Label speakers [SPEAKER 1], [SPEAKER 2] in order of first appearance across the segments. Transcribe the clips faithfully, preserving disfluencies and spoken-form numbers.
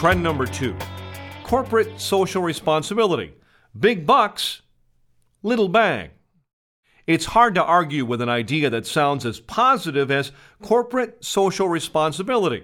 [SPEAKER 1] Trend number two, corporate social responsibility. Big bucks, little bang. It's hard to argue with an idea that sounds as positive as corporate social responsibility.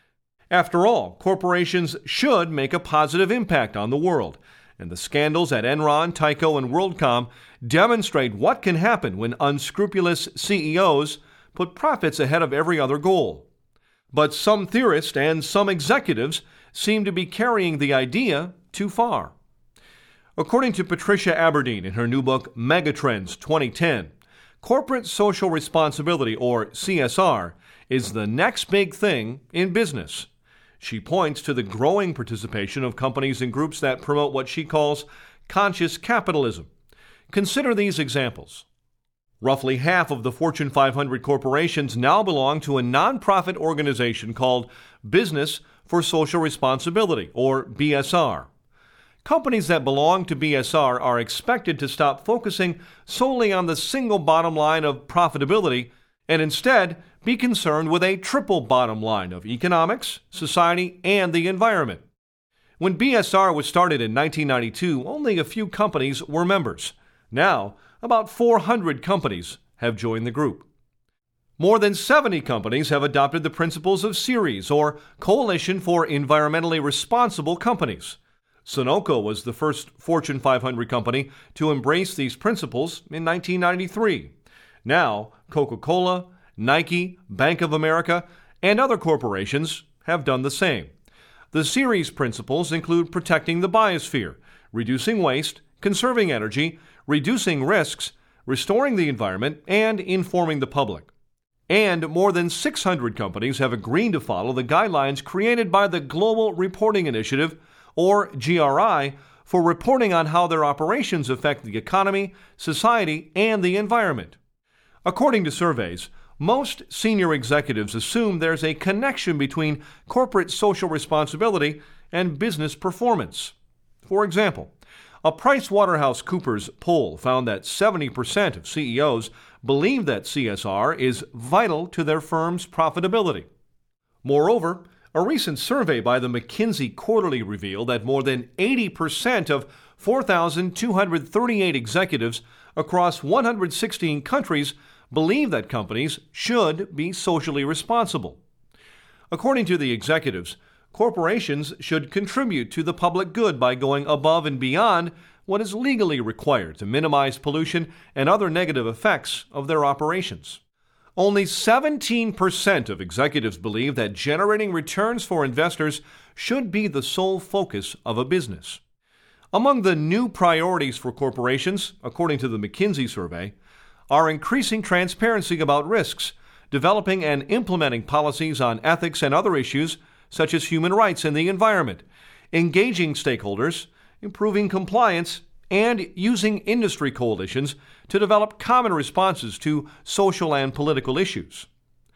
[SPEAKER 1] After all, corporations should make a positive impact on the world, and the scandals at Enron, Tyco, and WorldCom demonstrate what can happen when unscrupulous C E Os put profits ahead of every other goal. But some theorists and some executives seem to be carrying the idea too far. According to Patricia Aberdeen in her new book, Megatrends twenty ten, corporate social responsibility, or C S R, is the next big thing in business. She points to the growing participation of companies and groups that promote what she calls conscious capitalism. Consider these examples. Roughly half of the Fortune five hundred corporations now belong to a nonprofit organization called Business for Social Responsibility, or B S R. Companies that belong to B S R are expected to stop focusing solely on the single bottom line of profitability and instead be concerned with a triple bottom line of economics, society, and the environment. When B S R was started in nineteen ninety-two, only a few companies were members. Now, about four hundred companies have joined the group. More than seventy companies have adopted the principles of Ceres, or Coalition for Environmentally Responsible Companies. Sunoco was the first Fortune five hundred company to embrace these principles in nineteen ninety-three. Now, Coca-Cola, Nike, Bank of America, and other corporations have done the same. The Ceres principles include protecting the biosphere, reducing waste, conserving energy, reducing risks, restoring the environment, and informing the public. And more than six hundred companies have agreed to follow the guidelines created by the Global Reporting Initiative, or G R I, for reporting on how their operations affect the economy, society, and the environment. According to surveys, most senior executives assume there's a connection between corporate social responsibility and business performance. For example, a PricewaterhouseCoopers poll found that seventy percent of C E Os believe that C S R is vital to their firm's profitability. Moreover, a recent survey by the McKinsey Quarterly revealed that more than eighty percent of four thousand two hundred thirty-eight executives across one hundred sixteen countries believe that companies should be socially responsible. According to the executives, corporations should contribute to the public good by going above and beyond what is legally required to minimize pollution and other negative effects of their operations. Only seventeen percent of executives believe that generating returns for investors should be the sole focus of a business. Among the new priorities for corporations, according to the McKinsey survey, are increasing transparency about risks, developing and implementing policies on ethics and other issues such as human rights and the environment, engaging stakeholders, improving compliance, and using industry coalitions to develop common responses to social and political issues.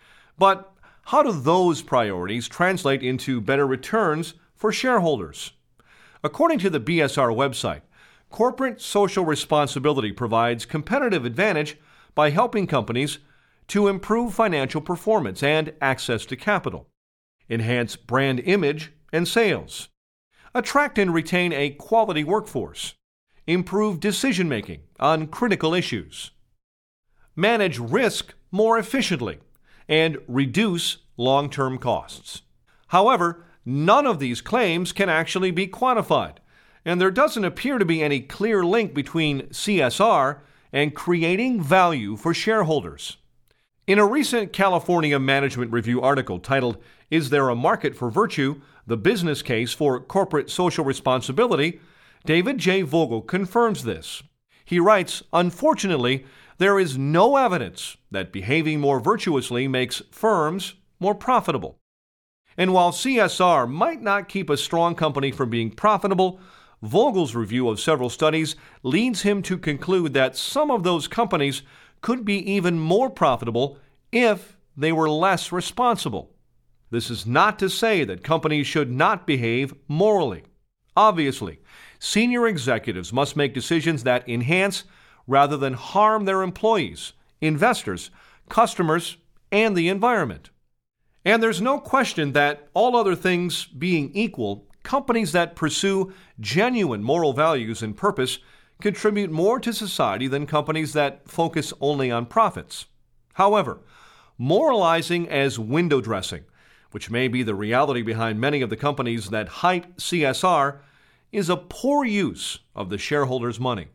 [SPEAKER 1] But how do those priorities translate into better returns for shareholders? According to the B S R website, corporate social responsibility provides competitive advantage by helping companies to improve financial performance and access to capital, enhance brand image and sales, attract and retain a quality workforce, improve decision-making on critical issues, manage risk more efficiently, and reduce long-term costs. However, none of these claims can actually be quantified, and there doesn't appear to be any clear link between C S R and creating value for shareholders. In a recent California Management Review article titled, "Is There a Market for Virtue? The Business Case for Corporate Social Responsibility?" David J. Vogel confirms this. He writes, "Unfortunately, there is no evidence that behaving more virtuously makes firms more profitable." And while C S R might not keep a strong company from being profitable, Vogel's review of several studies leads him to conclude that some of those companies could be even more profitable if they were less responsible. This is not to say that companies should not behave morally. Obviously, senior executives must make decisions that enhance rather than harm their employees, investors, customers, and the environment. And there's no question that, all other things being equal, companies that pursue genuine moral values and purpose contribute more to society than companies that focus only on profits. However, moralizing as window dressing, which may be the reality behind many of the companies that hype C S R, is a poor use of the shareholders' money.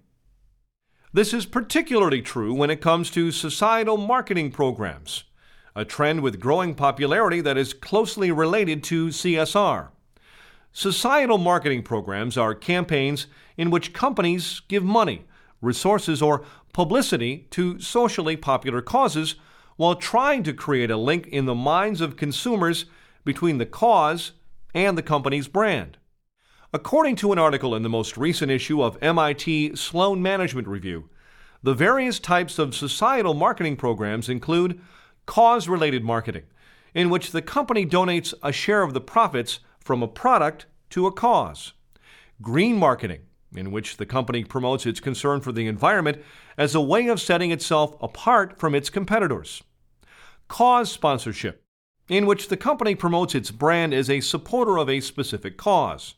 [SPEAKER 1] This is particularly true when it comes to societal marketing programs, a trend with growing popularity that is closely related to C S R. Societal marketing programs are campaigns in which companies give money, resources, or publicity to socially popular causes while trying to create a link in the minds of consumers between the cause and the company's brand. According to an article in the most recent issue of M I T Sloan Management Review, the various types of societal marketing programs include cause-related marketing, in which the company donates a share of the profits from a product to a cause; green marketing, in which the company promotes its concern for the environment as a way of setting itself apart from its competitors; cause sponsorship, in which the company promotes its brand as a supporter of a specific cause;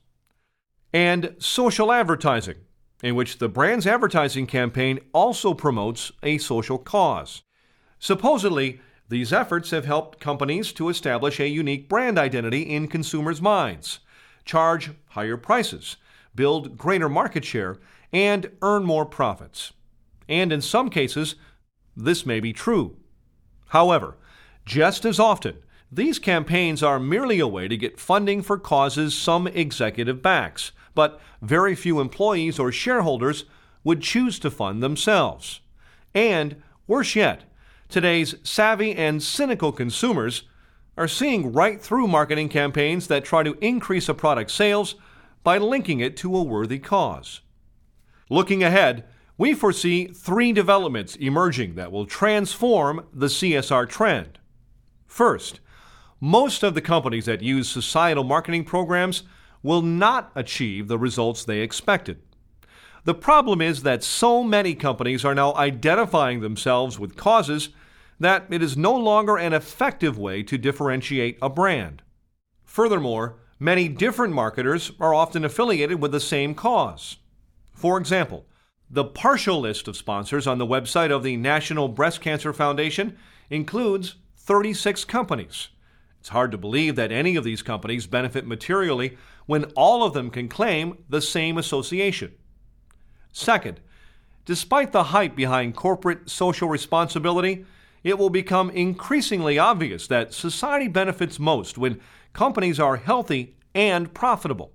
[SPEAKER 1] and social advertising, in which the brand's advertising campaign also promotes a social cause. Supposedly, these efforts have helped companies to establish a unique brand identity in consumers' minds, charge higher prices, build greater market share, and earn more profits. And in some cases, this may be true. However, just as often, these campaigns are merely a way to get funding for causes some executive backs, but very few employees or shareholders would choose to fund themselves. And, worse yet, today's savvy and cynical consumers are seeing right through marketing campaigns that try to increase a product's sales by linking it to a worthy cause. Looking ahead, we foresee three developments emerging that will transform the C S R trend. First, most of the companies that use societal marketing programs will not achieve the results they expected. The problem is that so many companies are now identifying themselves with causes that it is no longer an effective way to differentiate a brand. Furthermore, many different marketers are often affiliated with the same cause. For example, the partial list of sponsors on the website of the National Breast Cancer Foundation includes thirty-six companies. It's hard to believe that any of these companies benefit materially when all of them can claim the same association. Second, despite the hype behind corporate social responsibility, it will become increasingly obvious that society benefits most when companies are healthy and profitable.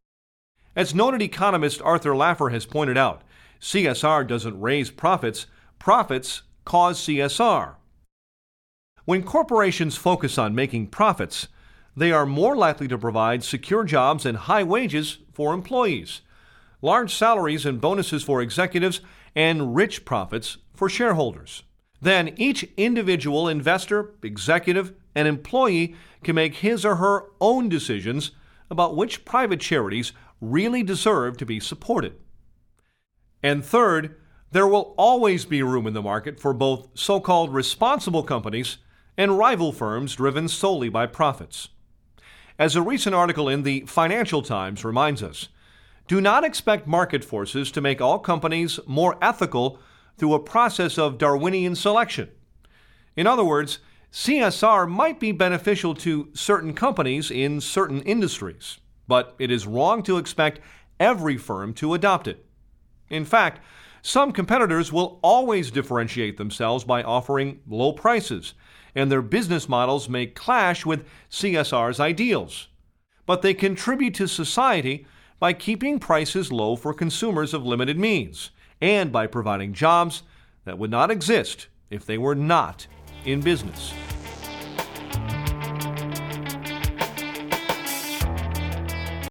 [SPEAKER 1] As noted economist Arthur Laffer has pointed out, C S R doesn't raise profits, profits cause C S R. When corporations focus on making profits, they are more likely to provide secure jobs and high wages for employees, large salaries and bonuses for executives, and rich profits for shareholders. Then each individual investor, executive, and employee can make his or her own decisions about which private charities really deserve to be supported. And third, there will always be room in the market for both so-called responsible companies and rival firms driven solely by profits. As a recent article in the Financial Times reminds us, do not expect market forces to make all companies more ethical through a process of Darwinian selection. In other words, C S R might be beneficial to certain companies in certain industries, but it is wrong to expect every firm to adopt it. In fact, some competitors will always differentiate themselves by offering low prices, and their business models may clash with C S R's ideals. But they contribute to society by keeping prices low for consumers of limited means, and by providing jobs that would not exist if they were not in business.